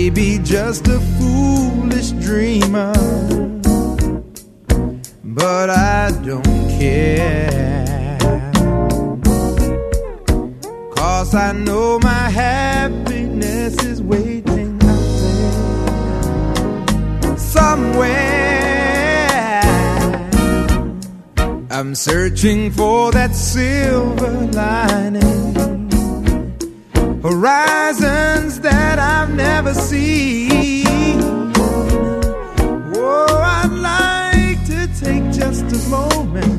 may be just a foolish dreamer, but I don't care, 'cause I know my happiness is waiting out there somewhere. I'm searching for that silver lining, horizons that I've never seen. Oh, I'd like to take just a moment